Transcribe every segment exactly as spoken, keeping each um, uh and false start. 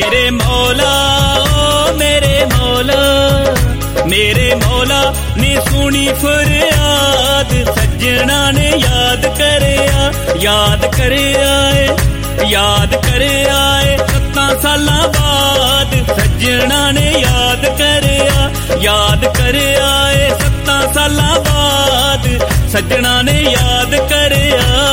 मेरे मौला ओ मेरे मौला, मेरे मौला ने सुनी फरियाद, सज्जना ने याद करे आ, याद करे आए, याद करे आए सत्तां सालां बाद, सज्जना ने याद करे आ, याद करे आए सत्तां सालां बाद, सज्जना ने याद करे आ।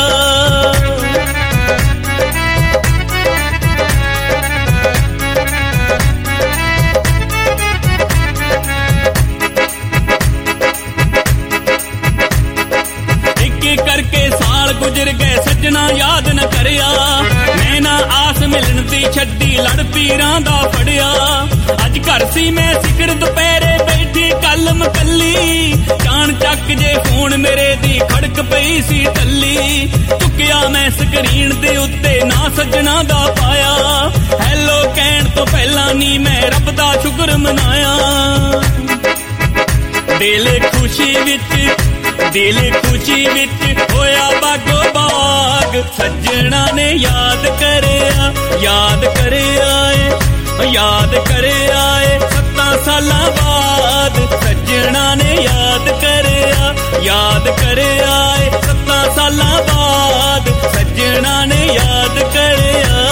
करके साल गुजर गए सज्जना याद न करिया, मैं ना आस मिलन दी छड्डी लड़ पीरां दा फड़िया, अज घर सी मैं सिकर दुपहरे बैठी कलम कली, जान चक जे फोन मेरे दी खड़क पई सी टल्ली, चुकिया मैं स्क्रीन दे उत्ते ना सज्जना दा पाया, हैलो कहण तो पहला नी मैं रब दा शुक्र मनाया, दिल खुशी विच दिल खुशी विच होया बागो बाग, सज्जना ने याद करे आ, याद करे आए, याद करे आए सत्तां सालां बाद, सज्जना ने याद करे आ, याद करे आए सत्तां सालां बाद, सज्जना ने याद करे आ।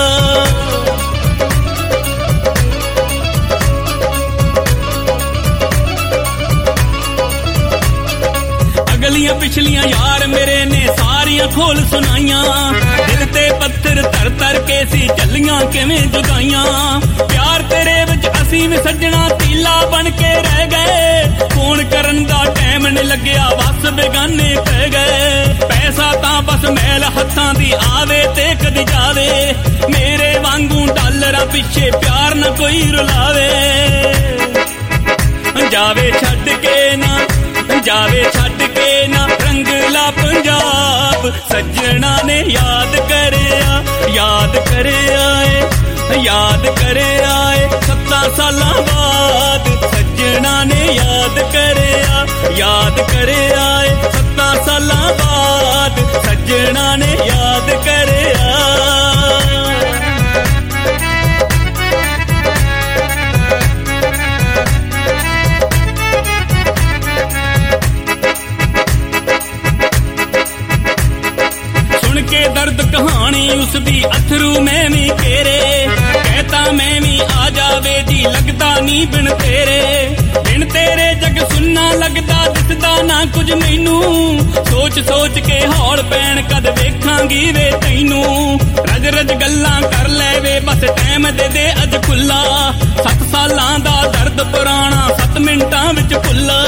अगलियां पिछलियां यार मेरे ने सारियां खोल सुनाइयां, दिल ते पत्थर तर तर के सी चलियां किवें जुदाइयां, प्यार तेरे विच असीं भी सज्जना तीला बन के रह गए, फोन करन दा टाइम नहीं लग्या बस बेगाने पै गए, पैसा तां बस मैल हत्थां दी आवे ते कदी जावे, मेरे वांगू डॉलरां पिछे प्यार न कोई रुलावे, जावे छड्ड के ना जावे छड्ड के ना रंगला पंजाब, सज्जना ने याद करे आ, याद करे आए, याद करे आए सत्तां सालां बाद, सज्जना ने याद करे आ, याद करे आए सत्तां सालां बाद, सज्जना ने याद करे आ। दर्द कहानी उसदी अथरू मैं भी केरे, कहता मैं भी आ जावे जी लगदा नी बिन तेरे, बिन तेरे जग सुनना लगदा दिसदा ना कुछ मैनू, सोच सोच के हौल पैण कद वेखांगी वे तैनू, रज रज गल्लां कर ले वे बस टाइम दे दे अज खुला, सत्त सालां दा दर्द पुराना सत्त मिंटां विच भुल्ला,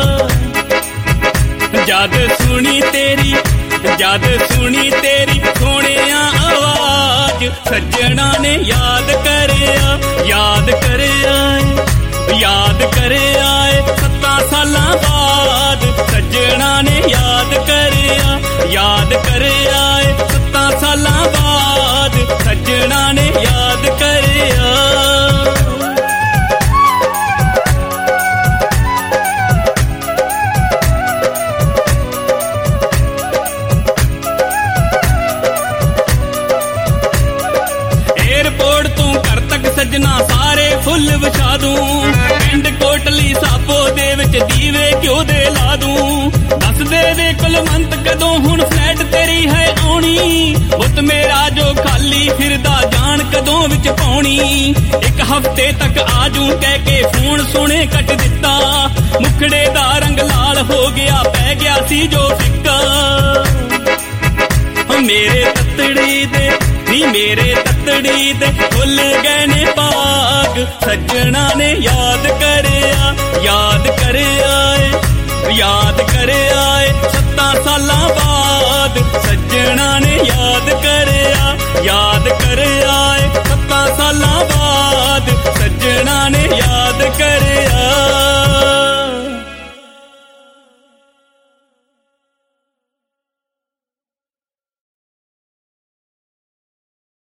जद सुनी तेरी जद सुनी तेरी सोहणिया आवाज, सज्जना ने याद करे आ, याद करे आए, याद करे आए सत्तां सालां बाद, सज्जना ने याद करे आ, याद करे आए सत्तां सालां बाद, सज्जना ने याद करे आ। सज्जना सारे फुल विछा दूं, पिंड कोटली साबो दे विच दीवे क्यों दे ला दूं, दस दे दे कुलवंत कदों हुण फ्लैट तेरी है आउणी, पुत मेरा जो खाली फिरदा जान कदों विच पाउणी, एक हफ्ते तक आजू कह के फोन सोने कट दिता, मुखड़े दा रंग लाल हो गया पै गया सी जो फिक्का, मेरे ततड़ी दे नी मेरे ततड़ी दे खुल गए ने पाग, सज्जना ने याद करे आ, याद करे आए, याद करे आए सत्तां सालां बाद, सज्जना ने याद करे आ, याद